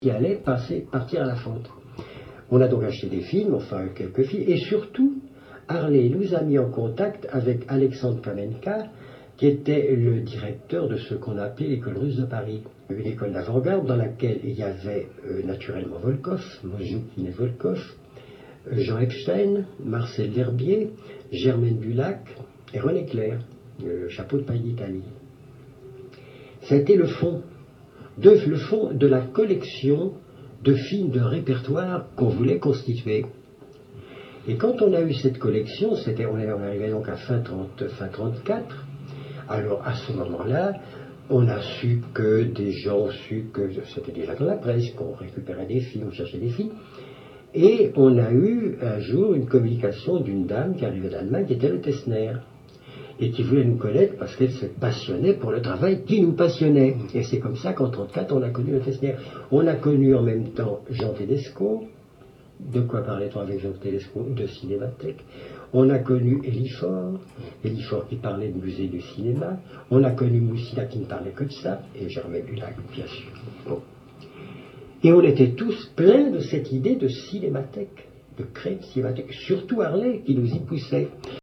qui allait partir à la fonte. On a donc acheté des films, enfin quelques films, et surtout, Harley nous a mis en contact avec Alexandre Kamenka, qui était le directeur de ce qu'on appelait l'école russe de Paris, une école d'avant-garde dans laquelle il y avait naturellement Volkov, Mozoukine et Volkov, Jean Epstein, Marcel L'Herbier, Germaine Bulac et René Clair, le chapeau de paille d'Italie. C'était le fond de la collection de films de répertoire qu'on voulait constituer. Et quand on a eu cette collection, on arrivait donc à fin 34, alors à ce moment-là, on a su que des gens ont su que c'était déjà dans la presse, qu'on récupérait des films, on cherchait des films, et on a eu un jour une communication d'une dame qui arrivait d'Allemagne, qui était le Tessner, et qui voulait nous connaître parce qu'elle se passionnait pour le travail qui nous passionnait. Et c'est comme ça qu'en 1934, on a connu le Tessner. On a connu en même temps Jean Tedesco. De quoi parlait-on avec Jean Tedesco? De Cinémathèque. On a connu Elifort qui parlait de musée du cinéma. On a connu Moussina qui ne parlait que de ça, et Germaine Bulac, bien sûr. Bon. Et on était tous pleins de cette idée de cinémathèque, de créer une cinémathèque, surtout Harley qui nous y poussait.